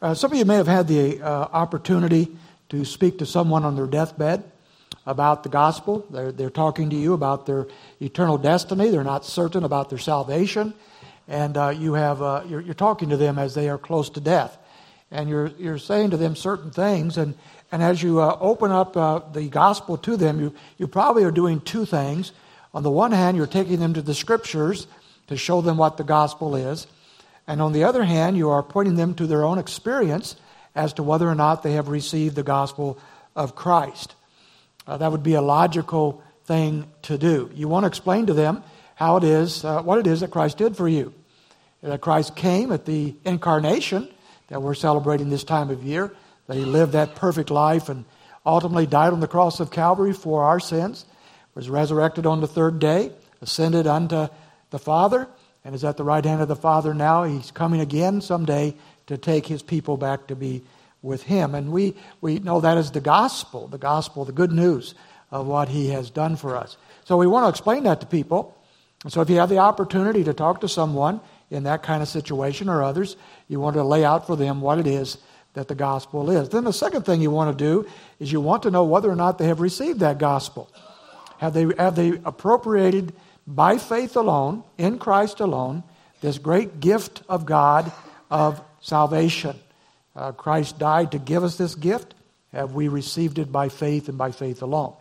Some of you may have had the opportunity to speak to someone on their deathbed about the gospel. They're talking to you about their eternal destiny. They're not certain about their salvation. And you're talking to them as they are close to death. And you're saying to them certain things. And as you open up the gospel to them, you probably are doing two things. On the one hand, you're taking them to the Scriptures to show them what the gospel is. And on the other hand, you are pointing them to their own experience as to whether or not they have received the gospel of Christ. That would be a logical thing to do. You want to explain to them how it is, what it is that Christ did for you. That Christ came at the incarnation that we're celebrating this time of year, that He lived that perfect life and ultimately died on the cross of Calvary for our sins, was resurrected on the third day, ascended unto the Father, and is at the right hand of the Father now. He's coming again someday to take His people back to be with Him. And we know that is the gospel, the good news of what He has done for us. So we want to explain that to people. And so if you have the opportunity to talk to someone in that kind of situation or others, you want to lay out for them what it is that the gospel is. Then the second thing you want to do is you want to know whether or not they have received that gospel. Have they appropriated by faith alone, in Christ alone, this great gift of God of salvation? Christ died to give us this gift. Have we received it by faith and by faith alone?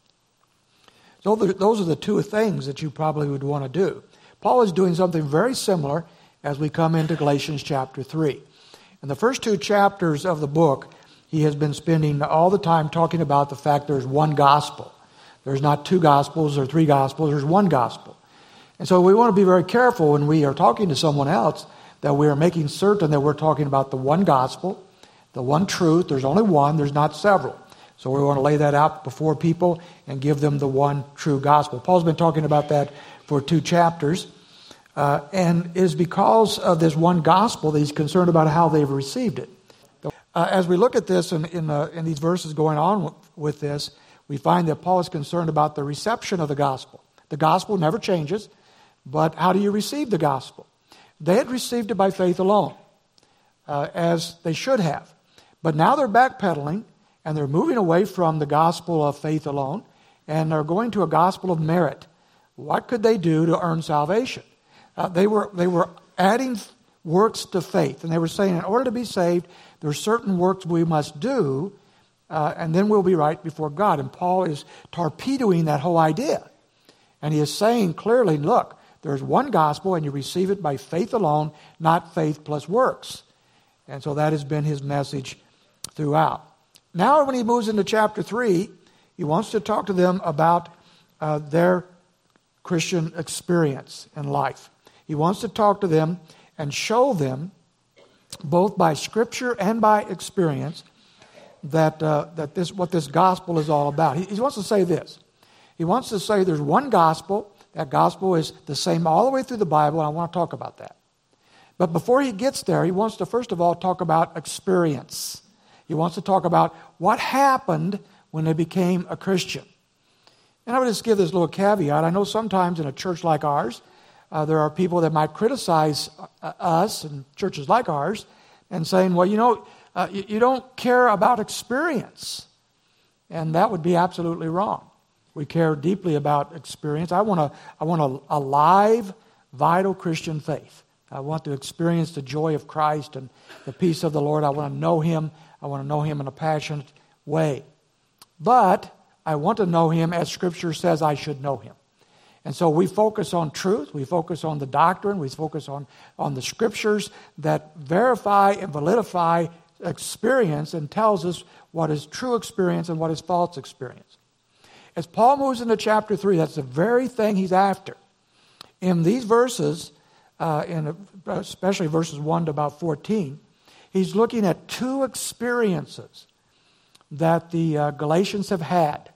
So those are the two things that you probably would want to do. Paul is doing something very similar as we come into Galatians chapter 3. In the first two chapters of the book, he has been spending all the time talking about the fact there's one gospel. There's not two gospels or three gospels, there's one gospel. And so we want to be very careful when we are talking to someone else that we are making certain that we're talking about the one gospel, the one truth. There's only one, there's not several. So we want to lay that out before people and give them the one true gospel. Paul's been talking about that for 2 chapters. And it is because of this one gospel that he's concerned about how they've received it. As we look at this in these verses going on with this, we find that Paul is concerned about the reception of the gospel. The gospel never changes, but how do you receive the gospel? They had received it by faith alone, as they should have. But now they're backpedaling, and they're moving away from the gospel of faith alone, and they're going to a gospel of merit. What could they do to earn salvation? They were adding works to faith, and they were saying in order to be saved, there are certain works we must do, and then we'll be right before God. And Paul is torpedoing that whole idea. And he is saying clearly, look, there's one gospel, and you receive it by faith alone, not faith plus works. And so that has been his message throughout. Now when he moves into chapter 3, he wants to talk to them about their Christian experience in life. He wants to talk to them and show them, both by Scripture and by experience, that what this gospel is all about. He wants to say this. He wants to say there's one gospel. That gospel is the same all the way through the Bible, and I want to talk about that. But before he gets there, he wants to first of all talk about experience. He wants to talk about what happened when they became a Christian. And I would just give this little caveat. I know sometimes in a church like ours, there are people that might criticize us and churches like ours and saying, well, you don't care about experience. And that would be absolutely wrong. We care deeply about experience. I want a live, vital Christian faith. I want to experience the joy of Christ and the peace of the Lord. I want to know Him. I want to know Him in a passionate way. But I want to know Him as Scripture says I should know Him. And so we focus on truth. We focus on the doctrine. We focus on the Scriptures that verify and validify experience and tells us what is true experience and what is false experience. As Paul moves into chapter 3, that's the very thing he's after. In these verses, especially verses 1 to about 14, he's looking at two experiences that the Galatians have had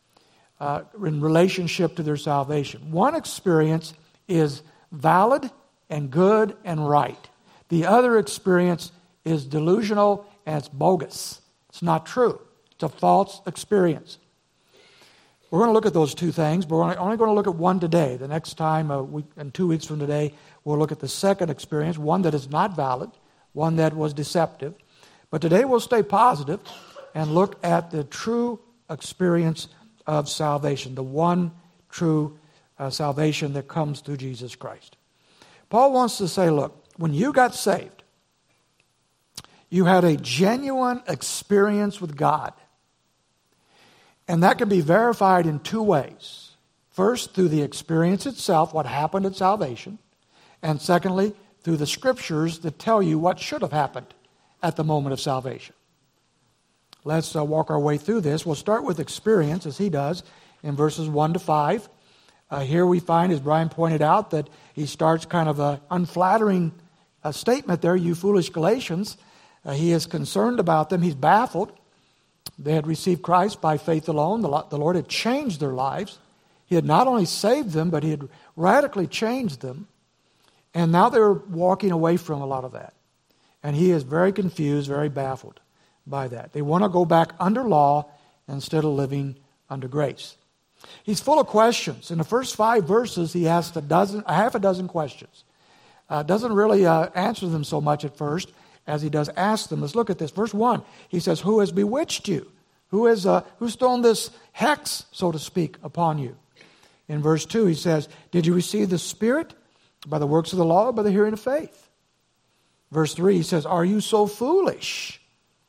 in relationship to their salvation. One experience is valid and good and right. The other experience is delusional and it's bogus. It's not true. It's a false experience. We're going to look at those two things, but we're only going to look at one today. The next time, and 2 weeks from today, we'll look at the second experience, one that is not valid, one that was deceptive. But today we'll stay positive and look at the true experience of salvation, the one true salvation that comes through Jesus Christ. Paul wants to say, look, when you got saved, you had a genuine experience with God. And that can be verified in two ways. First, through the experience itself, what happened at salvation. And secondly, through the scriptures that tell you what should have happened at the moment of salvation. Let's walk our way through this. We'll start with experience, as he does, in verses 1 to 5. Here we find, as Brian pointed out, that he starts kind of an unflattering statement there, you foolish Galatians. He is concerned about them. He's baffled. They had received Christ by faith alone. The Lord had changed their lives. He had not only saved them, but he had radically changed them. And now they're walking away from a lot of that. And he is very confused, very baffled by that. They want to go back under law instead of living under grace. He's full of questions. In the first 5 verses, he asked half a dozen questions. Doesn't really answer them so much at first as he does ask them. Let's look at this. Verse 1, he says, who has bewitched you? Who's thrown this hex, so to speak, upon you? In verse 2, he says, did you receive the Spirit by the works of the law or by the hearing of faith? Verse 3, he says, are you so foolish?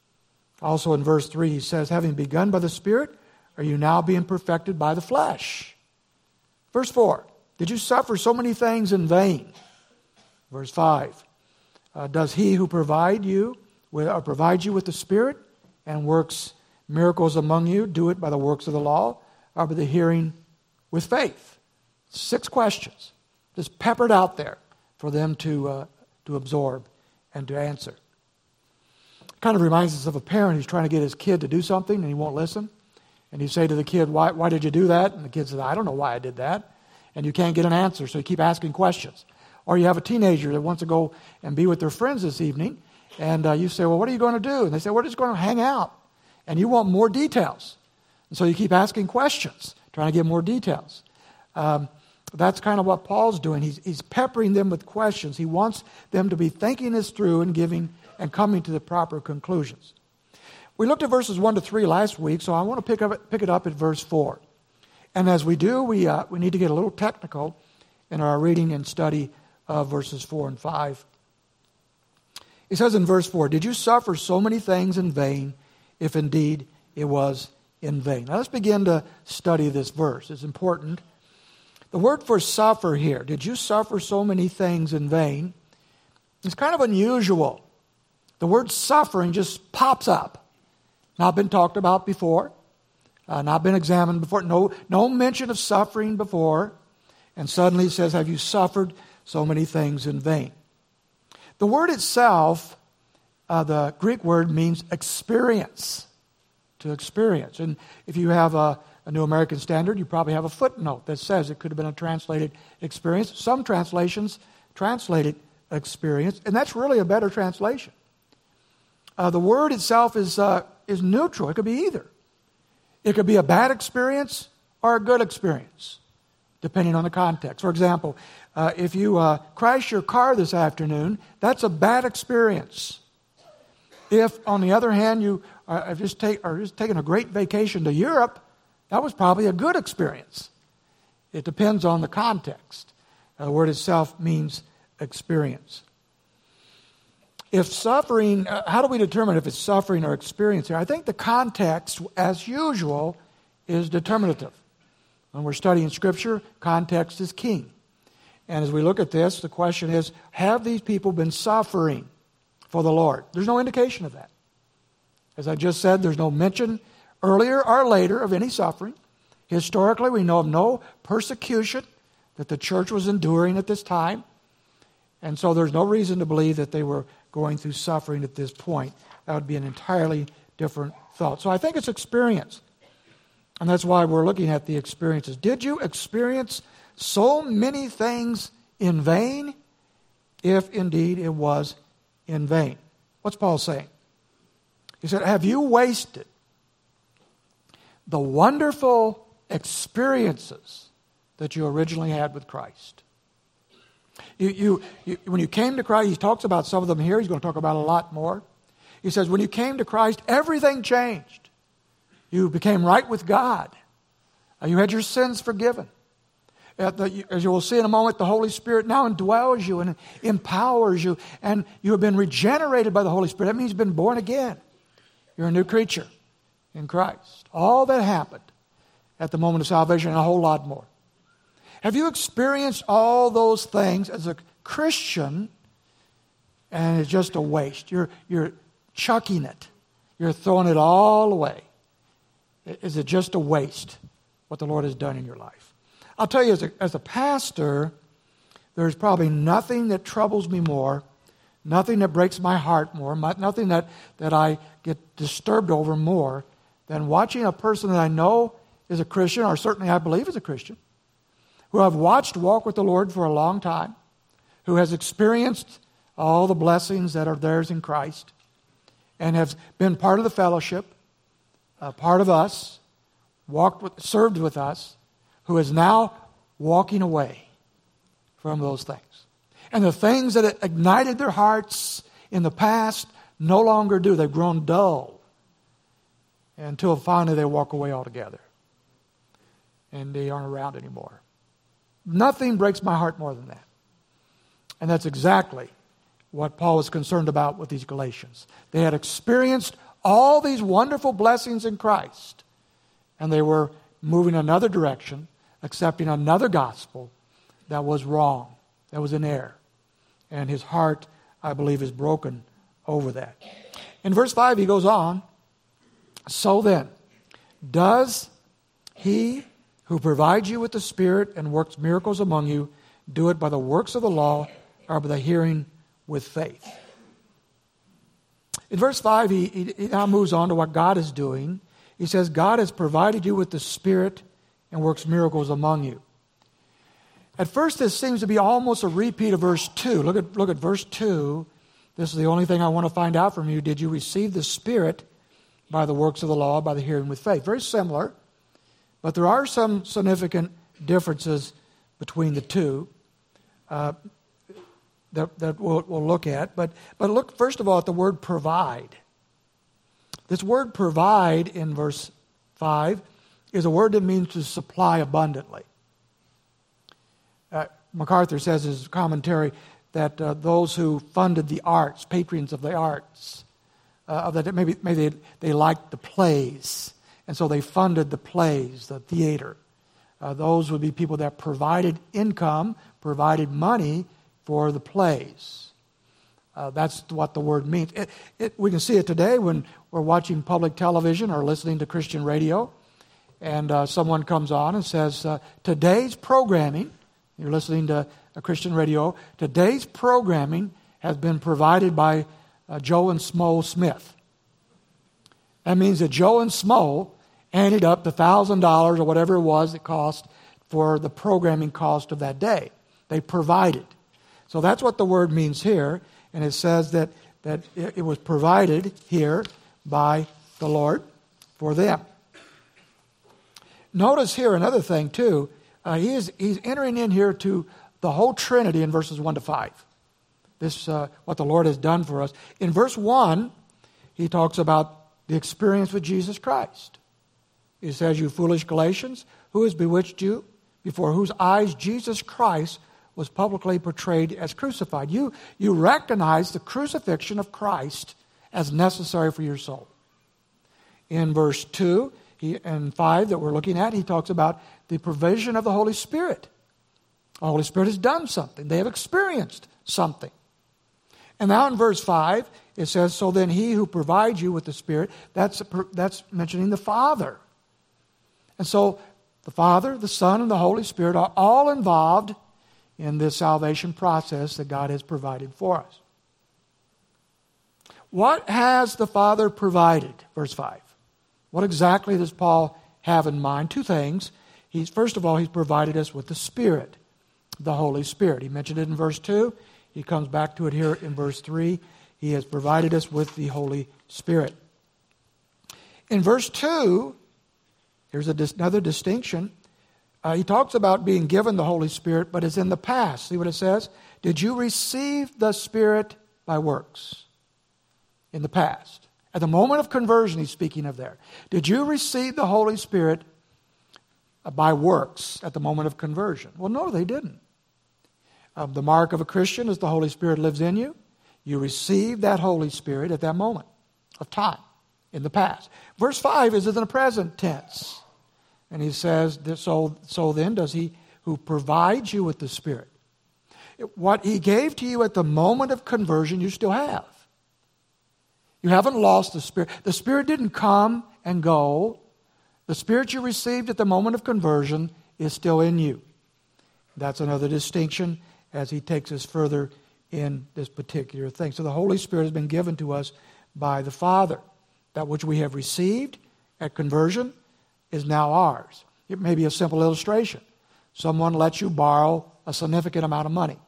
Also in verse 3, he says, having begun by the Spirit, are you now being perfected by the flesh? Verse 4, did you suffer so many things in vain? Verse 5, does he who provides you with the Spirit and works miracles among you do it by the works of the law or by the hearing with faith? 6 questions, just peppered out there for them to absorb and to answer. Kind of reminds us of a parent who's trying to get his kid to do something and he won't listen. And you say to the kid, why did you do that? And the kid says, I don't know why I did that. And you can't get an answer, so you keep asking questions. Or you have a teenager that wants to go and be with their friends this evening, and you say, well, what are you going to do? And they say, we're just going to hang out. And you want more details. And so you keep asking questions, trying to get more details. That's kind of what Paul's doing. He's peppering them with questions. He wants them to be thinking this through and and coming to the proper conclusions. We looked at verses 1 to 3 last week, so I want to pick it up at verse 4. And as we do, we need to get a little technical in our reading and study of verses 4 and 5. He says in verse 4, did you suffer so many things in vain, if indeed it was in vain? Now let's begin to study this verse. It's important. The word for suffer here, did you suffer so many things in vain? It's kind of unusual. The word suffering just pops up. Not been talked about before. Not been examined before. No mention of suffering before. And suddenly it says, have you suffered so many things in vain? The word itself, the Greek word, means experience. To experience. And if you have a New American Standard, you probably have a footnote that says it could have been a translated experience. Some translations translate it experience, and that's really a better translation. The word itself is neutral. It could be either. It could be a bad experience or a good experience, depending on the context. For example, if you crash your car this afternoon, that's a bad experience. If, on the other hand, you are just taking a great vacation to Europe, that was probably a good experience. It depends on the context. The word itself means experience. If suffering, how do we determine if it's suffering or experience here? I think the context, as usual, is determinative. When we're studying Scripture, context is king. And as we look at this, the question is, have these people been suffering for the Lord? There's no indication of that. As I just said, there's no mention earlier or later of any suffering. Historically, we know of no persecution that the church was enduring at this time. And so there's no reason to believe that they were going through suffering at this point. That would be an entirely different thought. So I think it's experience. And that's why we're looking at the experiences. Did you experience so many things in vain, if indeed it was in vain? What's Paul saying? He said, have you wasted the wonderful experiences that you originally had with Christ? When you came to Christ, he talks about some of them here. He's going to talk about a lot more. He says, when you came to Christ, everything changed. You became right with God. You had your sins forgiven. As you will see in a moment, the Holy Spirit now indwells you and empowers you, and you have been regenerated by the Holy Spirit. That means you've been born again. You're a new creature in Christ. All that happened at the moment of salvation and a whole lot more. Have you experienced all those things as a Christian, and it's just a waste? You're chucking it. You're throwing it all away. Is it just a waste, what the Lord has done in your life? I'll tell you, as a pastor, there's probably nothing that troubles me more, nothing that breaks my heart more, nothing that I get disturbed over more than watching a person that I know is a Christian, or certainly I believe is a Christian, who I've watched walk with the Lord for a long time, who has experienced all the blessings that are theirs in Christ, and has been part of the fellowship, part of us, served with us, who is now walking away from those things. And the things that ignited their hearts in the past no longer do. They've grown dull until finally they walk away altogether. And they aren't around anymore. Nothing breaks my heart more than that. And that's exactly what Paul was concerned about with these Galatians. They had experienced all these wonderful blessings in Christ, and they were moving another direction, accepting another gospel that was wrong, that was in error. And his heart, I believe, is broken over that. In verse 5, he goes on, so then, does he who provides you with the Spirit and works miracles among you do it by the works of the law or by the hearing with faith? In verse 5, he now moves on to what God is doing. He says, God has provided you with the Spirit and works miracles among you. At first, this seems to be almost a repeat of verse 2. Look at verse 2. This is the only thing I want to find out from you. Did you receive the Spirit by the works of the law, by the hearing with faith? Very similar, but there are some significant differences between the two that we'll look at. But look, first of all, at the word provide. This word provide in verse 5 is a word that means to supply abundantly. MacArthur says in his commentary that those who funded the arts, patrons of the arts, that maybe they liked the plays, and so they funded the plays, the theater. Those would be people that provided income, provided money for the plays. That's what the word means. We can see it today when we're watching public television or listening to Christian radio, and someone comes on and says, today's programming, you're listening to a Christian radio, today's programming has been provided by Joe and Smo Smith. That means that Joe and Smo handed up the $1,000 or whatever it was it cost for the programming cost of that day. They provided. So that's what the word means here. And it says that it was provided here by the Lord for them. Notice here another thing too. He's entering in here to the whole Trinity in verses 1 to 5. This what the Lord has done for us. In verse 1, he talks about the experience with Jesus Christ. He says, you foolish Galatians, who has bewitched you, before whose eyes Jesus Christ was publicly portrayed as crucified. You recognize the crucifixion of Christ as necessary for your soul. In verse 2 and 5 that we're looking at, he talks about the provision of the Holy Spirit. The Holy Spirit has done something. They have experienced something. And now in verse 5, it says, so then he who provides you with the Spirit, that's mentioning the Father. And so the Father, the Son, and the Holy Spirit are all involved in this salvation process that God has provided for us. What has the Father provided? Verse 5. What exactly does Paul have in mind? Two things. First of all, he's provided us with the Spirit, the Holy Spirit. He mentioned it in verse 2. He comes back to it here in verse 3. He has provided us with the Holy Spirit. In verse 2, here's another distinction. He talks about being given the Holy Spirit, but it's in the past. See what it says? Did you receive the Spirit by works? in the past. At the moment of conversion, he's speaking of there. Did you receive the Holy Spirit by works at the moment of conversion? Well, no, they didn't. The mark of a Christian is the Holy Spirit lives in you. You receive that Holy Spirit at that moment of time in the past. Verse 5 is in the present tense. And he says, so then does he who provides you with the Spirit. What he gave to you at the moment of conversion, you still have. You haven't lost the Spirit. The Spirit didn't come and go. The Spirit you received at the moment of conversion is still in you. That's another distinction as he takes us further in this particular thing. So the Holy Spirit has been given to us by the Father. That which we have received at conversion is now ours. It may be a simple illustration. Someone lets you borrow a significant amount of money.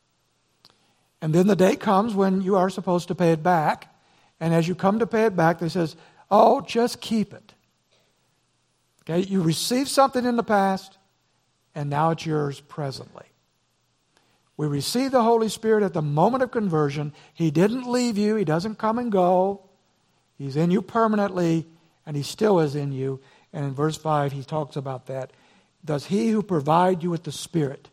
And then the day comes when you are supposed to pay it back. And as you come to pay it back, they says, oh, just keep it. Okay, you received something in the past, and now it's yours presently. We receive the Holy Spirit at the moment of conversion. He didn't leave you. He doesn't come and go. He's in you permanently, and he still is in you. And in verse 5, he talks about that. Does he who provide you with the Spirit,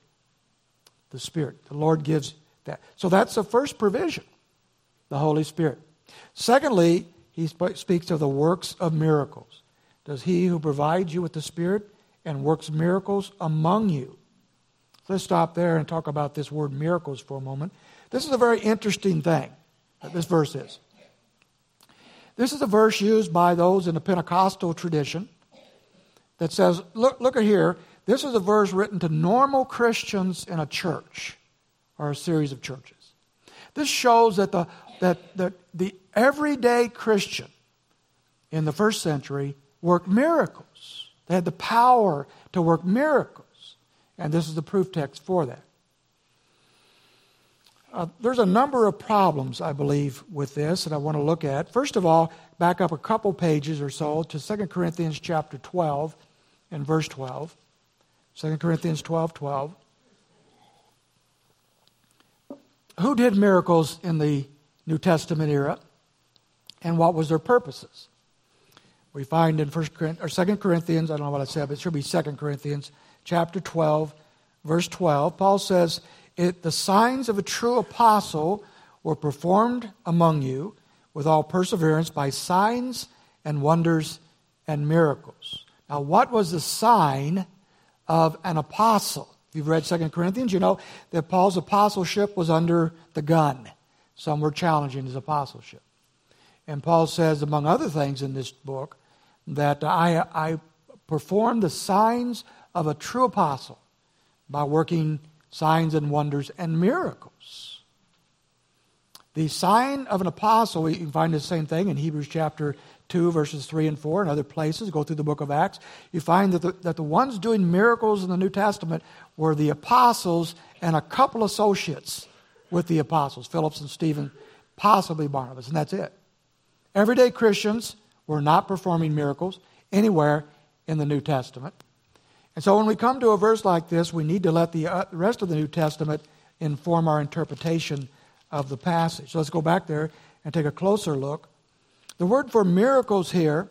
the Lord gives that. So that's the first provision, the Holy Spirit. Secondly, he speaks of the works of miracles. Does he who provides you with the Spirit and works miracles among you? Let's stop there and talk about this word miracles for a moment. This is a very interesting thing that this verse is. This is a verse used by those in the Pentecostal tradition that says, look at here, this is a verse written to normal Christians in a church or a series of churches. This shows that the everyday Christian in the first century worked miracles. They had the power to work miracles. And this is the proof text for that. There's a number of problems, I believe, with this that I want to look at. First of all, back up a couple pages or so to 2 Corinthians chapter 12 and verse 12. 2 Corinthians 12:12. Who did miracles in the New Testament era? And what was their purposes? We find in 2 Corinthians, I don't know what I said, but it should be 2 Corinthians chapter 12, verse 12. Paul says, the signs of a true apostle were performed among you with all perseverance by signs and wonders and miracles. Now, what was the sign of an apostle? If you've read 2 Corinthians, you know that Paul's apostleship was under the gun. Some were challenging his apostleship. And Paul says, among other things in this book, that I performed the signs of a true apostle by working signs and wonders and miracles. The sign of an apostle, you can find the same thing in Hebrews chapter 2, verses 3 and 4, and other places. Go through the book of Acts. You find that the ones doing miracles in the New Testament were the apostles and a couple associates with the apostles, Philip and Stephen, possibly Barnabas, and that's it. Everyday Christians were not performing miracles anywhere in the New Testament. And so when we come to a verse like this, we need to let the rest of the New Testament inform our interpretation of the passage. So let's go back there and take a closer look. The word for miracles here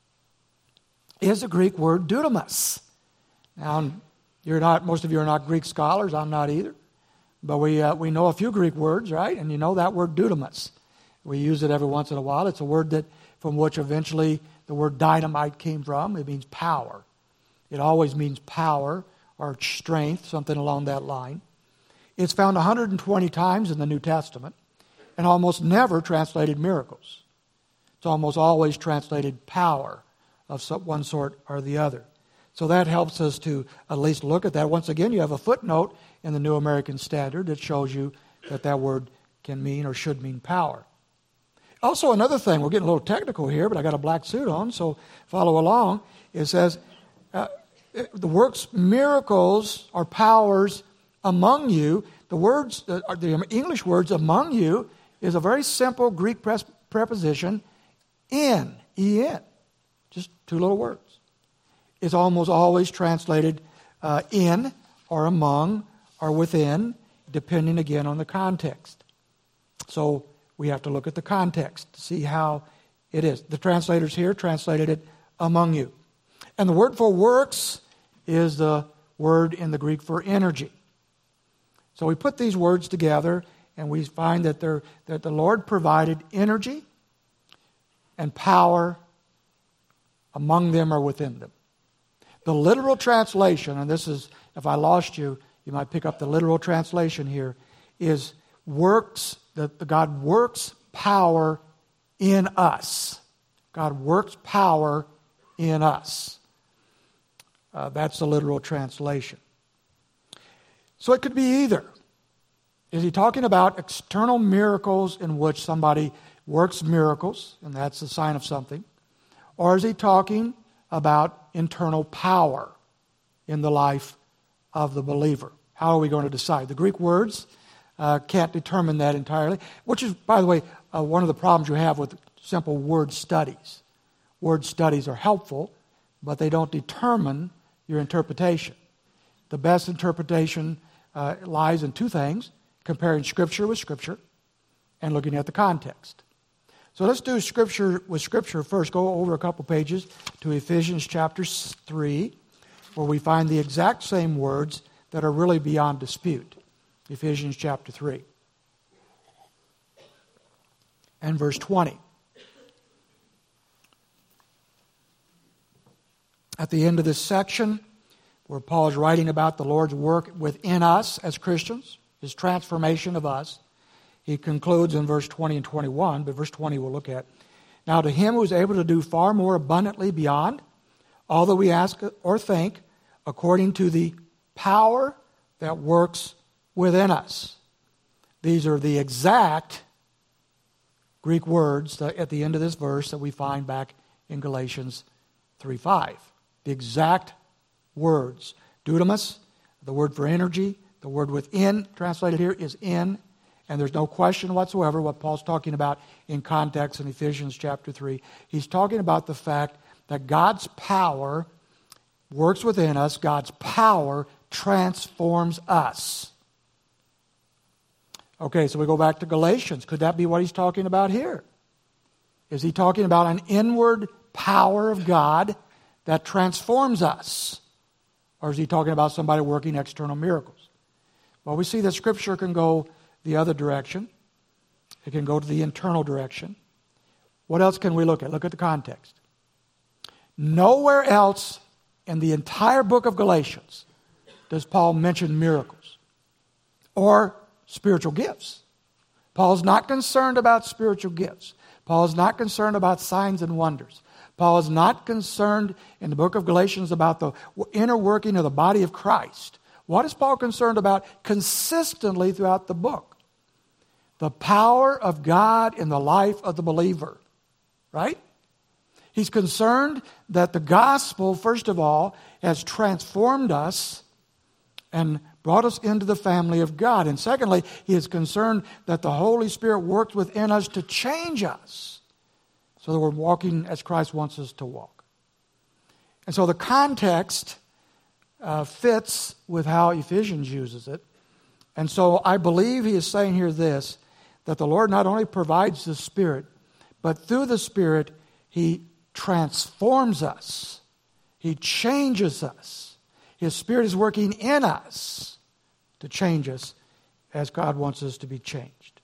is the Greek word dunamis. Now, most of you are not Greek scholars. I'm not either. But we know a few Greek words, right? And you know that word dunamis. We use it every once in a while. It's a word from which eventually the word dynamite came from. It means power. It always means power or strength, something along that line. It's found 120 times in the New Testament and almost never translated miracles. It's almost always translated power of one sort or the other. So that helps us to at least look at that. Once again, you have a footnote in the New American Standard that shows you that word can mean or should mean power. Also, another thing, we're getting a little technical here, but I got a black suit on, so follow along. It says, the works, miracles, or powers among you. The English words among you is a very simple Greek preposition, in, E-N. Just two little words. It's almost always translated in, or among, or within, depending again on the context. So we have to look at the context to see how it is. The translators here translated it among you. And the word for works is the word in the Greek for energy. So we put these words together and we find that the Lord provided energy and power among them or within them. The literal translation, and this is, if I lost you, you might pick up the literal translation here, is works, that God works power in us. God works power in us. That's the literal translation. So it could be either. Is he talking about external miracles in which somebody works miracles, and that's a sign of something? Or is he talking about internal power in the life of the believer? How are we going to decide? The Greek words can't determine that entirely, which is, by the way, one of the problems you have with simple word studies. Word studies are helpful, but they don't determine your interpretation. The best interpretation lies in two things: comparing Scripture with Scripture and looking at the context. So let's do Scripture with Scripture first. Go over a couple pages to Ephesians chapter 3, where we find the exact same words that are really beyond dispute. Ephesians chapter 3 and verse 20. At the end of this section, where Paul is writing about the Lord's work within us as Christians, His transformation of us, he concludes in verse 20 and 21, but verse 20 we'll look at. Now to Him who is able to do far more abundantly beyond all that we ask or think, according to the power that works within us. These are the exact Greek words at the end of this verse that we find back in Galatians 3:5. The exact words. Dunamis, the word for energy, the word within, translated here, is in. And there's no question whatsoever what Paul's talking about in context in Ephesians chapter 3. He's talking about the fact that God's power works within us. God's power transforms us. Okay, so we go back to Galatians. Could that be what he's talking about here? Is he talking about an inward power of God that transforms us? Or is he talking about somebody working external miracles? Well, we see that Scripture can go the other direction. It can go to the internal direction. What else can we look at? Look at the context. Nowhere else in the entire book of Galatians does Paul mention miracles or spiritual gifts. Paul's not concerned about spiritual gifts. Paul is not concerned about signs and wonders. Paul is not concerned in the book of Galatians about the inner working of the body of Christ. What is Paul concerned about consistently throughout the book? The power of God in the life of the believer. Right? He's concerned that the gospel, first of all, has transformed us and brought us into the family of God. And secondly, he is concerned that the Holy Spirit works within us to change us so that we're walking as Christ wants us to walk. And so the context fits with how Ephesians uses it. And so I believe he is saying here this, that the Lord not only provides the Spirit, but through the Spirit, He transforms us. He changes us. His Spirit is working in us to change us as God wants us to be changed.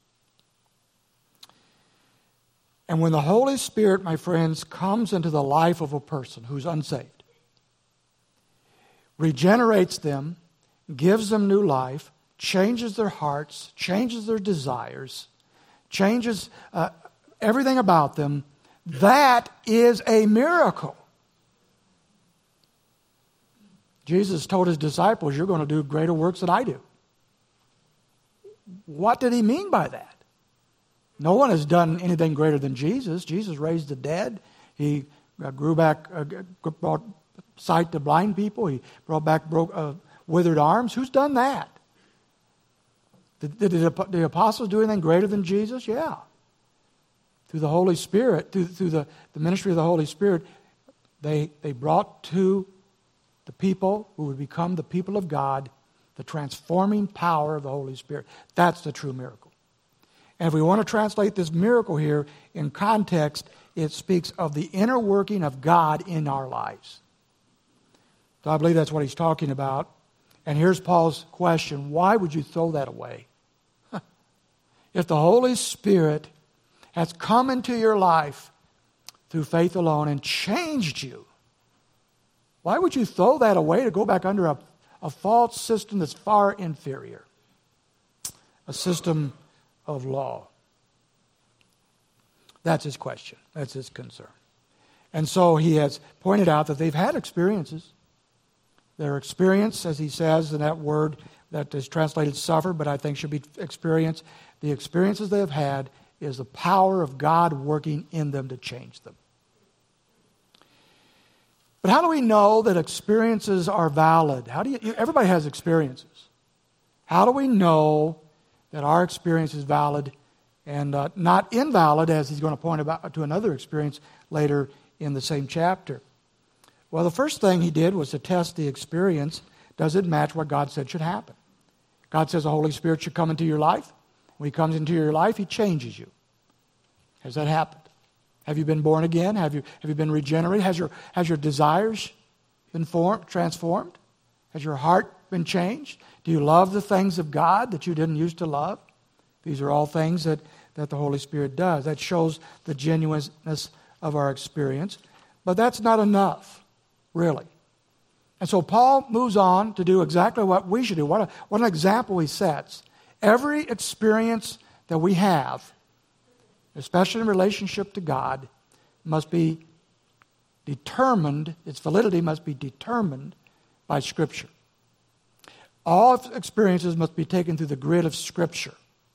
And when the Holy Spirit, my friends, comes into the life of a person who's unsaved, regenerates them, gives them new life, changes their hearts, changes their desires, changes everything about them, that is a miracle. Jesus told His disciples, you're going to do greater works than I do. What did He mean by that? No one has done anything greater than Jesus. Jesus raised the dead. He brought sight to blind people. He brought back withered arms. Who's done that? Did the apostles do anything greater than Jesus? Yeah. Through the Holy Spirit, through the ministry of the Holy Spirit, they brought to the people who would become the people of God the transforming power of the Holy Spirit. That's the true miracle. And if we want to translate this miracle here in context, it speaks of the inner working of God in our lives. So I believe that's what he's talking about. And here's Paul's question: why would you throw that away? If the Holy Spirit has come into your life through faith alone and changed you, why would you throw that away to go back under a false system that's far inferior? A system of law. That's his question. That's his concern. And so he has pointed out that they've had experiences. Their experience, as he says in that word that is translated suffer, but I think should be experience, the experiences they have had is the power of God working in them to change them. But how do we know that experiences are valid? Everybody has experiences. How do we know that our experience is valid and not invalid, as he's going to point out to another experience later in the same chapter? Well, the first thing he did was to test the experience. Does it match what God said should happen? God says the Holy Spirit should come into your life. When he comes into your life, he changes you. Has that happened? Have you been born again? Have you been regenerated? Has your desires been transformed? Has your heart been changed? Do you love the things of God that you didn't used to love? These are all things that the Holy Spirit does. That shows the genuineness of our experience. But that's not enough, really. And so Paul moves on to do exactly what we should do. What an example he sets. Every experience that we have, especially in relationship to God, must be determined, its validity must be determined by Scripture. All experiences must be taken through the grid of Scripture,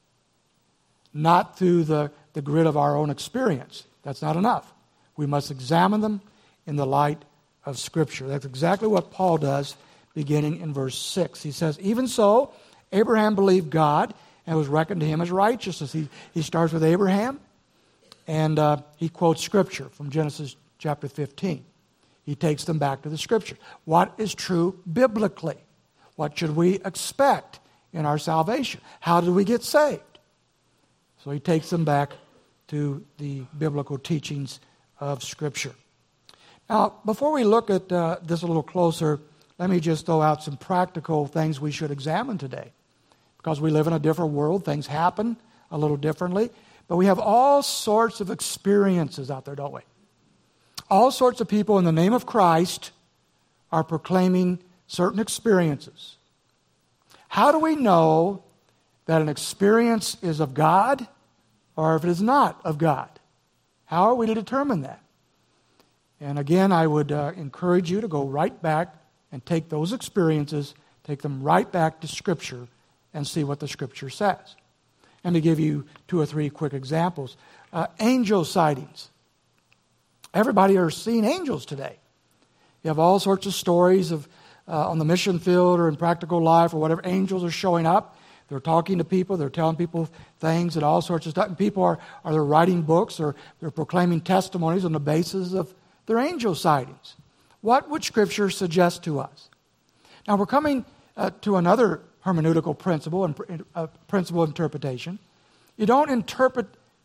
not through the grid of our own experience. That's not enough. We must examine them in the light of Scripture. That's exactly what Paul does beginning in verse 6. He says, even so, Abraham believed God and was reckoned to him as righteousness. He starts with Abraham, and he quotes Scripture from Genesis chapter 15. He takes them back to the Scripture. What is true biblically? What should we expect in our salvation? How did we get saved? So he takes them back to the biblical teachings of Scripture. Now, before we look at this a little closer, let me just throw out some practical things we should examine today. Because we live in a different world, things happen a little differently. But we have all sorts of experiences out there, don't we? All sorts of people in the name of Christ are proclaiming certain experiences. How do we know that an experience is of God or if it is not of God? How are we to determine that? And again, I would encourage you to go right back and take those experiences, take them right back to Scripture and see what the Scripture says. And to give you 2 or 3 quick examples. Angel sightings. Everybody are seeing angels today. You have all sorts of stories of on the mission field or in practical life or whatever. Angels are showing up. They're talking to people. They're telling people things and all sorts of stuff. And people are they're writing books or they're proclaiming testimonies on the basis of their angel sightings. What would Scripture suggest to us? Now we're coming to another hermeneutical principle and principle of interpretation. You don't interpret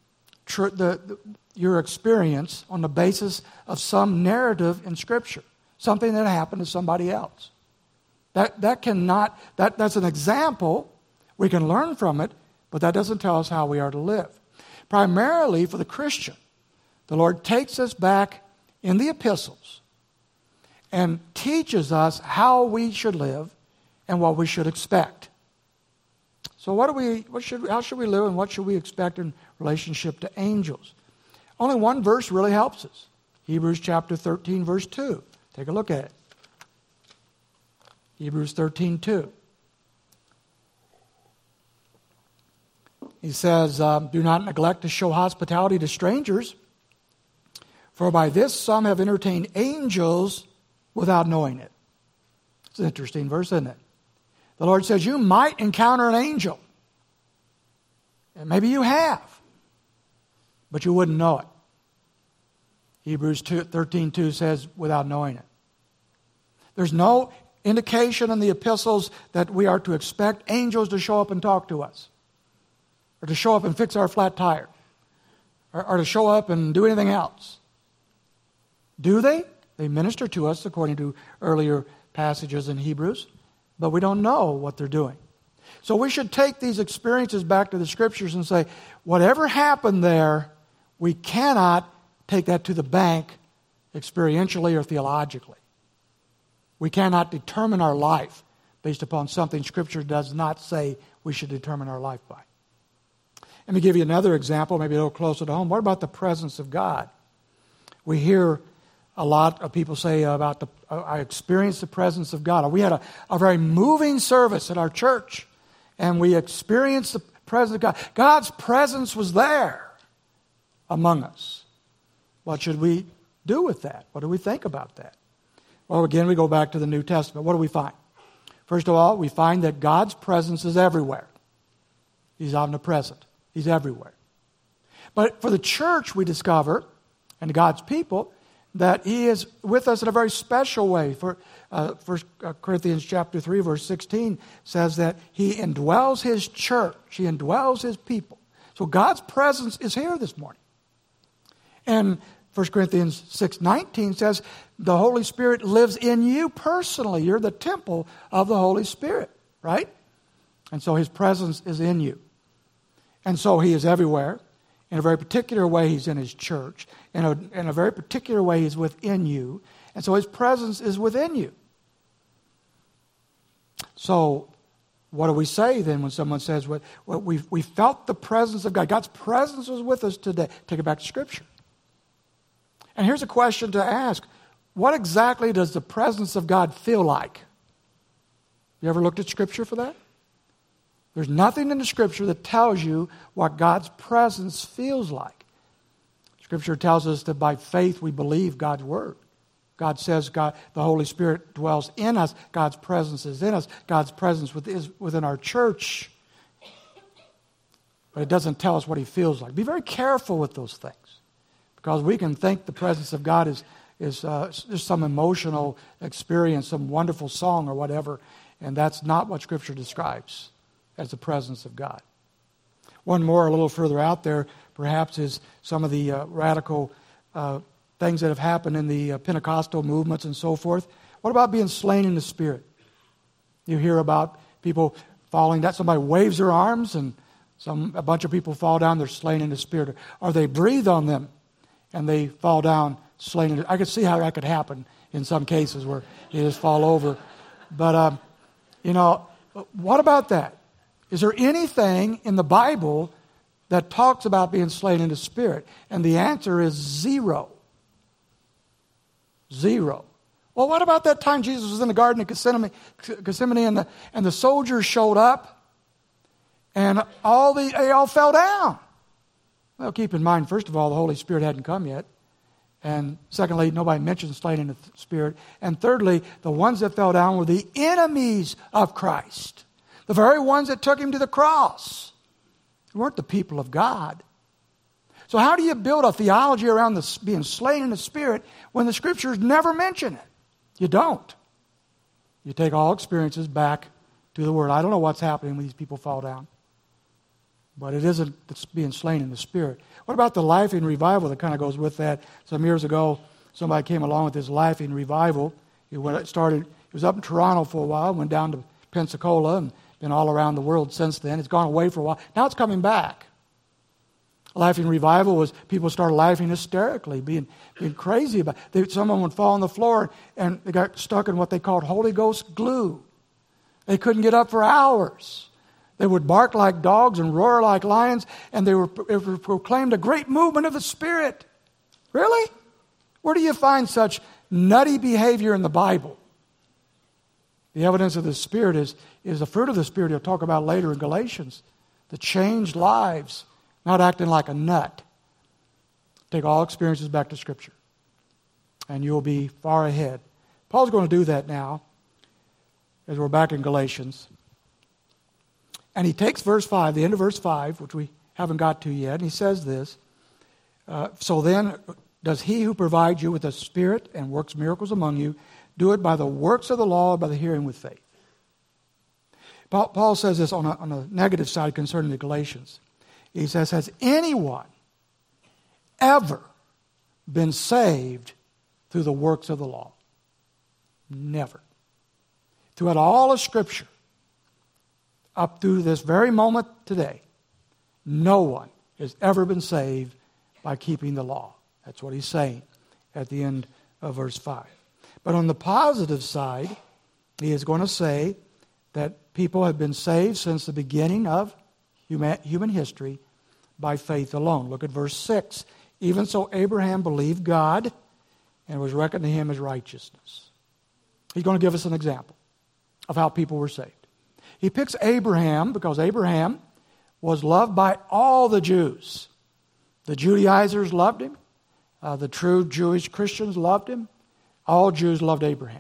your experience on the basis of some narrative in Scripture, something that happened to somebody else. That's an example. We can learn from it, but that doesn't tell us how we are to live. Primarily for the Christian, the Lord takes us back in the epistles and teaches us how we should live and what we should expect. So how should we live and what should we expect in relationship to angels? Only one verse really helps us. Hebrews chapter 13, verse 2. Take a look at it. Hebrews 13, 2. He says, do not neglect to show hospitality to strangers, for by this some have entertained angels without knowing it. It's an interesting verse, isn't it? The Lord says you might encounter an angel. And maybe you have. But you wouldn't know it. Hebrews 13:2 says without knowing it. There's no indication in the epistles that we are to expect angels to show up and talk to us. or to show up and fix our flat tire, or to show up and do anything else. Do they? They minister to us according to earlier passages in Hebrews, but we don't know what they're doing. So we should take these experiences back to the Scriptures and say, whatever happened there, we cannot take that to the bank experientially or theologically. We cannot determine our life based upon something Scripture does not say we should determine our life by. Let me give you another example, maybe a little closer to home. What about the presence of God? We hear a lot of people say about I experienced the presence of God. We had a very moving service at our church, and we experienced the presence of God. God's presence was there among us. What should we do with that? What do we think about that? Well, again, we go back to the New Testament. What do we find? First of all, we find that God's presence is everywhere. He's omnipresent. He's everywhere. But for the church, we discover, and God's people, that He is with us in a very special way. For 1 Corinthians chapter 3, verse 16 says that He indwells His church. He indwells His people. So God's presence is here this morning. And 1 Corinthians 6:19 says the Holy Spirit lives in you personally. You're the temple of the Holy Spirit, right? And so His presence is in you. And so He is everywhere. In a very particular way, He's in His church. In a very particular way, He's within you. And so His presence is within you. So what do we say then when someone says, we felt the presence of God? God's presence was with us today. Take it back to Scripture. And here's a question to ask. What exactly does the presence of God feel like? You ever looked at Scripture for that? There's nothing in the Scripture that tells you what God's presence feels like. Scripture tells us that by faith we believe God's Word. God says the Holy Spirit dwells in us. God's presence is in us. God's presence is within our church. But it doesn't tell us what He feels like. Be very careful with those things. Because we can think the presence of God is just some emotional experience, some wonderful song or whatever, and that's not what Scripture describes as the presence of God. One more a little further out there, perhaps, is some of the radical things that have happened in the Pentecostal movements and so forth. What about being slain in the Spirit? You hear about people falling down. Somebody waves their arms and a bunch of people fall down, they're slain in the Spirit. Or they breathe on them and they fall down slain. I could see how that could happen in some cases where they just fall over. But, what about that? Is there anything in the Bible that talks about being slain in the Spirit? And the answer is zero. Zero. Well, what about that time Jesus was in the Garden of Gethsemane and the soldiers showed up and they all fell down? Well, keep in mind, first of all, the Holy Spirit hadn't come yet. And secondly, nobody mentions slain in the Spirit. And thirdly, the ones that fell down were the enemies of Christ. The very ones that took Him to the cross. They weren't the people of God. So how do you build a theology around being slain in the Spirit when the Scriptures never mention it? You don't. You take all experiences back to the Word. I don't know what's happening when these people fall down. But it isn't being slain in the Spirit. What about the Laughing Revival that kind of goes with that? Some years ago, somebody came along with this Laughing Revival. It was up in Toronto for a while, went down to Pensacola, and been all around the world since then. It's gone away for a while. Now it's coming back. Laughing Revival was people started laughing hysterically, being crazy about it. Someone would fall on the floor and they got stuck in what they called Holy Ghost glue. They couldn't get up for hours. They would bark like dogs and roar like lions, and it proclaimed a great movement of the Spirit. Really? Where do you find such nutty behavior in the Bible? The evidence of the Spirit is the fruit of the Spirit he'll talk about later in Galatians. The changed lives, not acting like a nut. Take all experiences back to Scripture, and you'll be far ahead. Paul's going to do that now, as we're back in Galatians. And he takes verse 5, the end of verse 5, which we haven't got to yet, and he says this, so then, does He who provides you with the Spirit and works miracles among you, do it by the works of the law or by the hearing with faith? Paul says this on a negative side concerning the Galatians. He says, has anyone ever been saved through the works of the law? Never. Throughout all of Scripture, up through this very moment today, no one has ever been saved by keeping the law. That's what he's saying at the end of verse 5. But on the positive side, he is going to say that people have been saved since the beginning of human history by faith alone. Look at verse 6. Even so, Abraham believed God and was reckoned to him as righteousness. He's going to give us an example of how people were saved. He picks Abraham because Abraham was loved by all the Jews. The Judaizers loved him. The true Jewish Christians loved him. All Jews loved Abraham.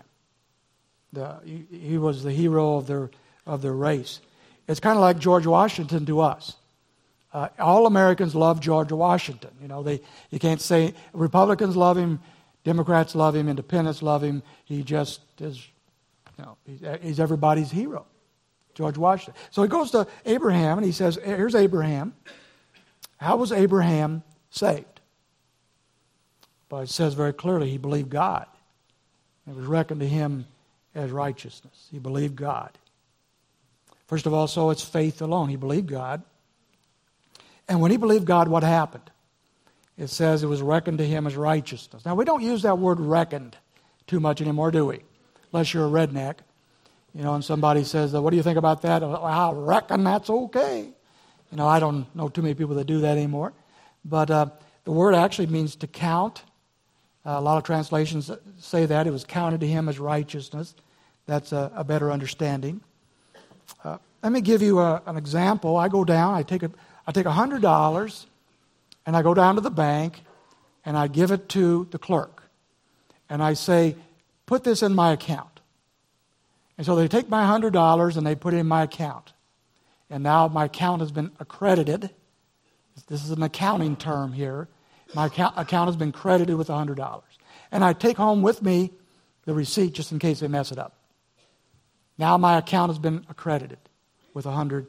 He was the hero of their race. It's kind of like George Washington to us. All Americans love George Washington. You can't say Republicans love him, Democrats love him, Independents love him. He just is, he's everybody's hero, George Washington. So he goes to Abraham and he says, here's Abraham. How was Abraham saved? But it says very clearly he believed God. It was reckoned to him as righteousness. He believed God. First of all, so it's faith alone. He believed God. And when he believed God, what happened? It says it was reckoned to him as righteousness. Now, we don't use that word reckoned too much anymore, do we? Unless you're a redneck. And somebody says, what do you think about that? Well, I reckon that's okay. I don't know too many people that do that anymore. But the word actually means to count. A lot of translations say that. It was counted to him as righteousness. That's a better understanding. Let me give you an example. I go down, I take $100, and I go down to the bank, and I give it to the clerk. And I say, put this in my account. And so they take my $100 and they put it in my account. And now my account has been accredited. This is an accounting term here. My account has been credited with $100. And I take home with me the receipt just in case they mess it up. Now my account has been accredited with $100.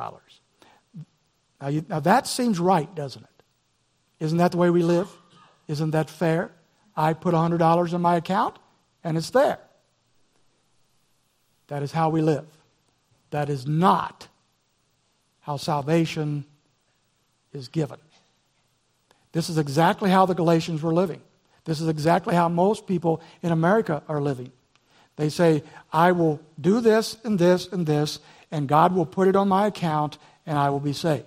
Now that seems right, doesn't it? Isn't that the way we live? Isn't that fair? I put $100 in my account and it's there. That is how we live. That is not how salvation is given. This is exactly how the Galatians were living. This is exactly how most people in America are living. They say, I will do this and this and this, and God will put it on my account, and I will be saved.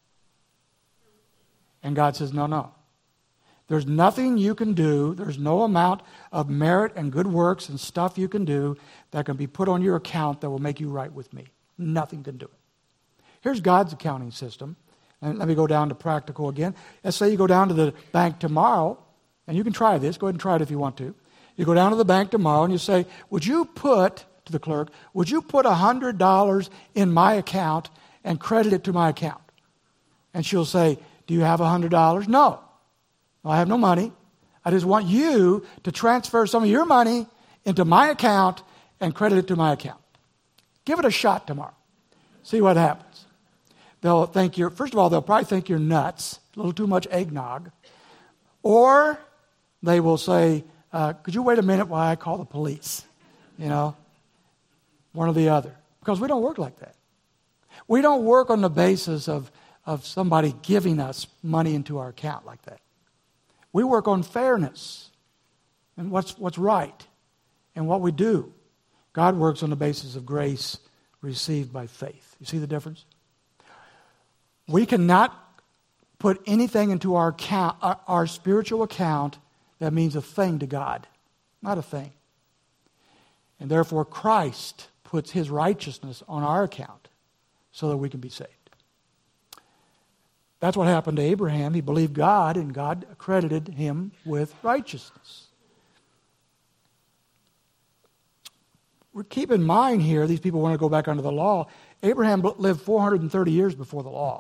And God says, no. There's nothing you can do. There's no amount of merit and good works and stuff you can do that can be put on your account that will make you right with me. Nothing can do it. Here's God's accounting system. And let me go down to practical again. Let's say you go down to the bank tomorrow, and you can try this. Go ahead and try it if you want to. You go down to the bank tomorrow and you say, would you put, to the clerk, would you put $100 in my account and credit it to my account? And she'll say, do you have $100? No, I have no money. I just want you to transfer some of your money into my account and credit it to my account. Give it a shot tomorrow. See what happens. They'll think first of all, they'll probably think you're nuts, a little too much eggnog. Or they will say, could you wait a minute while I call the police? One or the other. Because we don't work like that. We don't work on the basis of somebody giving us money into our account like that. We work on fairness and what's right and what we do. God works on the basis of grace received by faith. You see the difference? We cannot put anything into our account, our spiritual account, that means a thing to God. Not a thing. And therefore Christ puts his righteousness on our account so that we can be saved. That's what happened to Abraham. He believed God, and God accredited him with righteousness. Keep in mind here, these people want to go back under the law. Abraham lived 430 years before the law.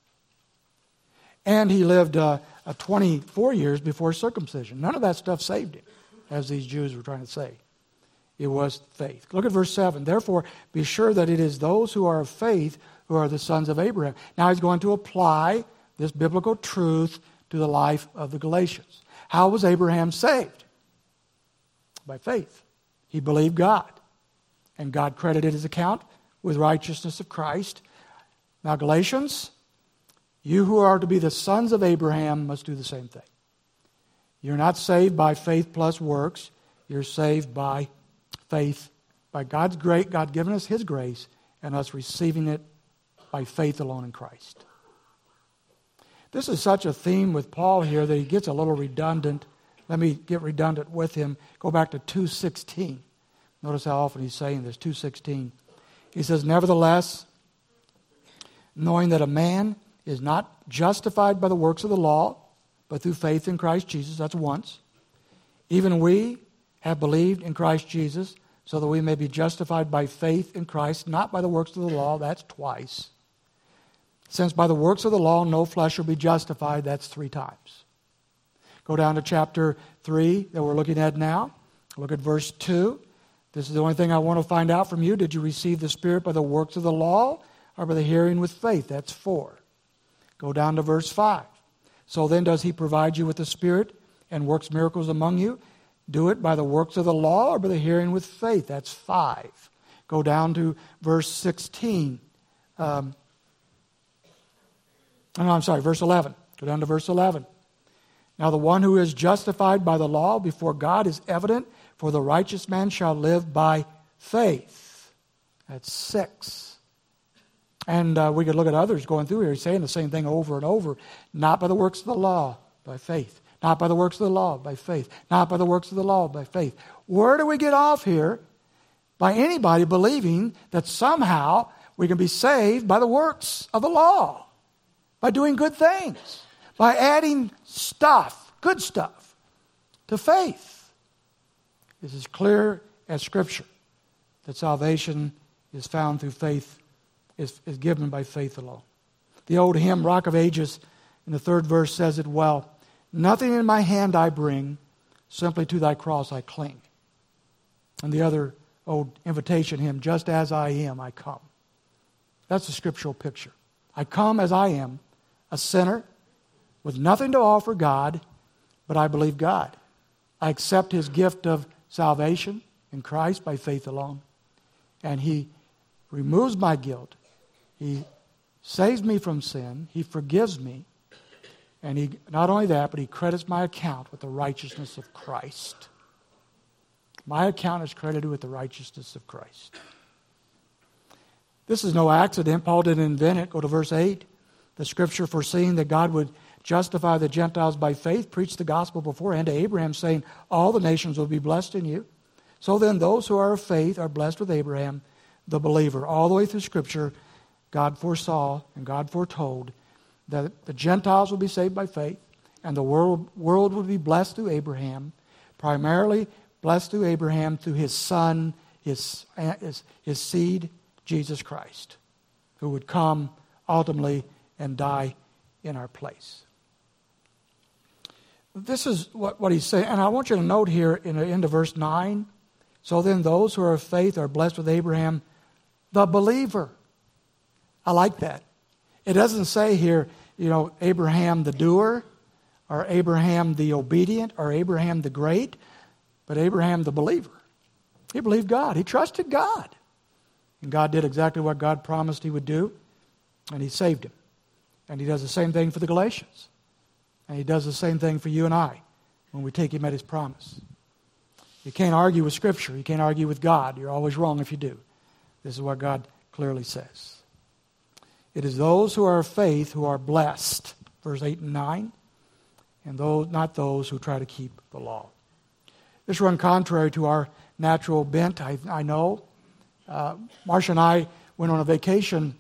And he lived 24 years before circumcision. None of that stuff saved him, as these Jews were trying to say. It was faith. Look at verse 7. Therefore, be sure that it is those who are of faith who are the sons of Abraham. Now he's going to apply this biblical truth to the life of the Galatians. How was Abraham saved? By faith. He believed God, and God credited his account with righteousness of Christ. Now, Galatians, you who are to be the sons of Abraham must do the same thing. You're not saved by faith plus works. You're saved by faith, by God's grace, God giving us His grace, and us receiving it by faith alone in Christ. This is such a theme with Paul here that he gets a little redundant. Let me get redundant with him. Go back to 2:16. Notice how often he's saying this, 2:16. He says, nevertheless, knowing that a man is not justified by the works of the law, but through faith in Christ Jesus, that's once. Even we have believed in Christ Jesus, so that we may be justified by faith in Christ, not by the works of the law, that's twice. Since by the works of the law no flesh will be justified, that's 3 times. Go down to chapter 3 that we're looking at now. Look at verse 2. This is the only thing I want to find out from you. Did you receive the Spirit by the works of the law or by the hearing with faith? That's 4. Go down to verse 5. So then does He provide you with the Spirit and works miracles among you? Do it by the works of the law or by the hearing with faith? That's 5. Go down to verse 16. Verse 11. Go down to verse 11. Now the one who is justified by the law before God is evident, for the righteous man shall live by faith. That's 6. And we could look at others going through here saying the same thing over and over. Not by the works of the law, by faith. Not by the works of the law, by faith. Not by the works of the law, by faith. Where do we get off here? By anybody believing that somehow we can be saved by the works of the law. By doing good things. By adding stuff, good stuff, to faith. This is clear as Scripture that salvation is found through faith, is given by faith alone. The old hymn, Rock of Ages, in the 3rd verse says it well. Nothing in my hand I bring, simply to thy cross I cling. And the other old invitation hymn, just as I am, I come. That's a scriptural picture. I come as I am, a sinner, with nothing to offer God, but I believe God. I accept His gift of salvation in Christ by faith alone. And He removes my guilt. He saves me from sin. He forgives me. And He, not only that, but He credits my account with the righteousness of Christ. My account is credited with the righteousness of Christ. This is no accident. Paul didn't invent it. Go to verse 8. The Scripture, foreseeing that God would justify the Gentiles by faith, preached the gospel beforehand to Abraham, saying, all the nations will be blessed in you. So then those who are of faith are blessed with Abraham, the believer. All the way through Scripture, God foresaw and God foretold that the Gentiles will be saved by faith, and the world would be blessed through Abraham, primarily blessed through Abraham through his son, his seed, Jesus Christ, who would come ultimately and die in our place. This is what he's saying. And I want you to note here in the end of verse 9, so then those who are of faith are blessed with Abraham, the believer. I like that. It doesn't say here, Abraham the doer, or Abraham the obedient, or Abraham the great, but Abraham the believer. He believed God. He trusted God. And God did exactly what God promised He would do, and He saved him. And He does the same thing for the Galatians. And He does the same thing for you and I when we take Him at His promise. You can't argue with Scripture. You can't argue with God. You're always wrong if you do. This is what God clearly says. It is those who are of faith who are blessed, verse 8 and 9, and those, not those who try to keep the law. This run contrary to our natural bent, I know. Marcia and I went on a vacation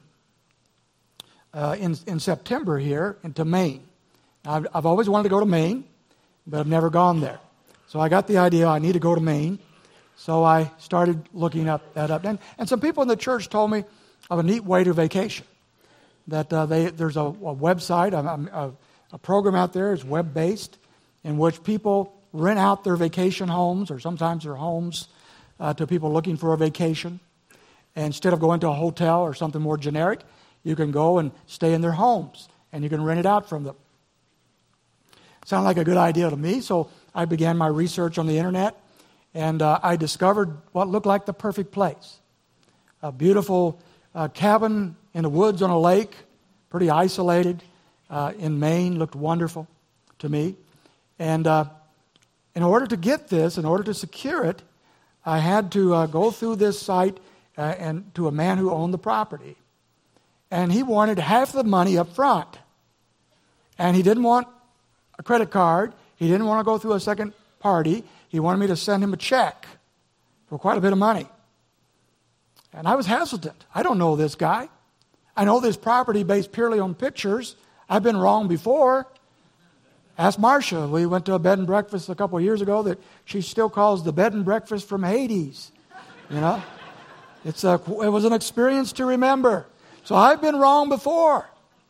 in September here into Maine. I've always wanted to go to Maine, but I've never gone there. So I got the idea I need to go to Maine. So I started looking that up. And some people in the church told me of a neat way to vacation. That there's a website, a program out there, it's web-based, in which people rent out their vacation homes, or sometimes their homes, to people looking for a vacation. And instead of going to a hotel or something more generic, You can go and stay in their homes, and you can rent it out from them. Sounded like a good idea to me, so I began my research on the internet, and I discovered what looked like the perfect place. A beautiful cabin in the woods on a lake, pretty isolated in Maine, looked wonderful to me. And in order to get this, in order to secure it, I had to go through this site and to a man who owned the property. And he wanted half the money up front. And he didn't want a credit card. He didn't want to go through a second party. He wanted me to send him a check for quite a bit of money. And I was hesitant. I don't know this guy. I know this property based purely on pictures. I've been wrong before. Ask Marcia. We went to a bed and breakfast a couple of years ago that she still calls the bed and breakfast from Hades. You know? It was an experience to remember. So I've been wrong before.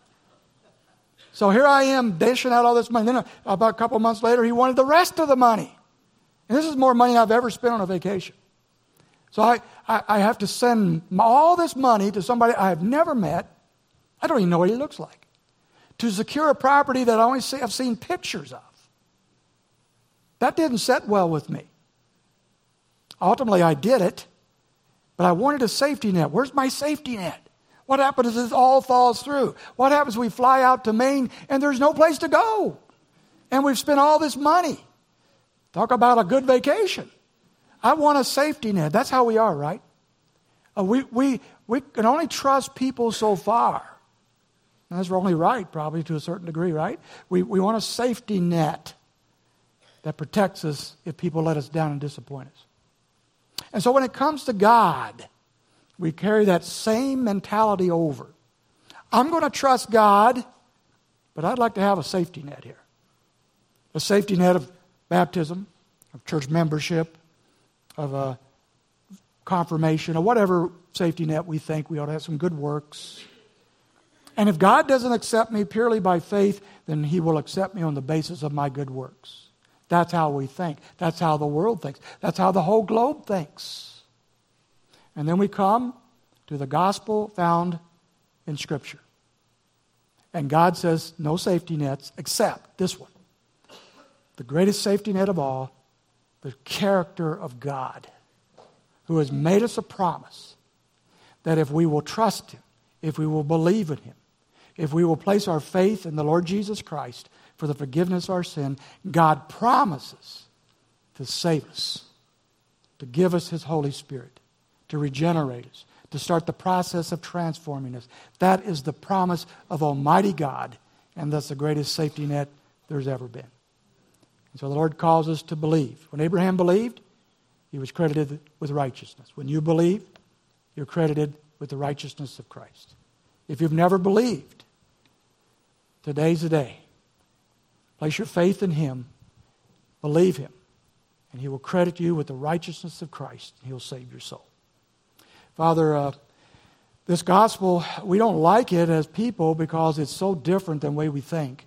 So here I am dishing out all this money. Then about a couple of months later, he wanted the rest of the money. And this is more money I've ever spent on a vacation. So I have to send all this money to somebody I have never met. I don't even know what he looks like. To secure a property that I've seen pictures of. That didn't sit well with me. Ultimately, I did it. But I wanted a safety net. Where's my safety net? What happens if this all falls through? What happens if we fly out to Maine and there's no place to go? And we've spent all this money. Talk about a good vacation. I want a safety net. That's how we are, right? We can only trust people so far. And that's only right, probably to a certain degree, right? We want a safety net that protects us if people let us down and disappoint us. And so when it comes to God, we carry that same mentality over. I'm going to trust God, but I'd like to have a safety net here. A safety net of baptism, of church membership, of confirmation, or whatever safety net we think we ought to have, some good works. And if God doesn't accept me purely by faith, then He will accept me on the basis of my good works. That's how we think. That's how the world thinks. That's how the whole globe thinks. And then we come to the gospel found in Scripture. And God says no safety nets except this one. The greatest safety net of all, the character of God, who has made us a promise that if we will trust Him, if we will believe in Him, if we will place our faith in the Lord Jesus Christ for the forgiveness of our sin, God promises to save us, to give us His Holy Spirit, to regenerate us, to start the process of transforming us. That is the promise of Almighty God, and that's the greatest safety net there's ever been. And so the Lord calls us to believe. When Abraham believed, he was credited with righteousness. When you believe, you're credited with the righteousness of Christ. If you've never believed, today's the day. Place your faith in Him, believe Him, and He will credit you with the righteousness of Christ. He'll save your soul. Father, this gospel, we don't like it as people because it's so different than the way we think.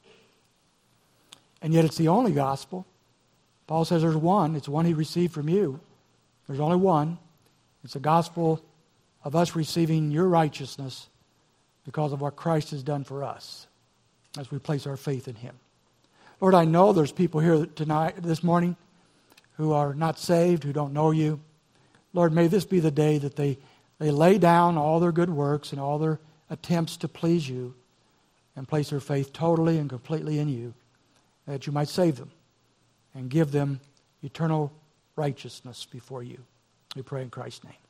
And yet it's the only gospel. Paul says there's one. It's one He received from you. There's only one. It's the gospel of us receiving your righteousness because of what Christ has done for us as we place our faith in Him. Lord, I know there's people here tonight, this morning, who are not saved, who don't know you. Lord, may this be the day that they lay down all their good works and all their attempts to please you and place their faith totally and completely in you, that you might save them and give them eternal righteousness before you. We pray in Christ's name.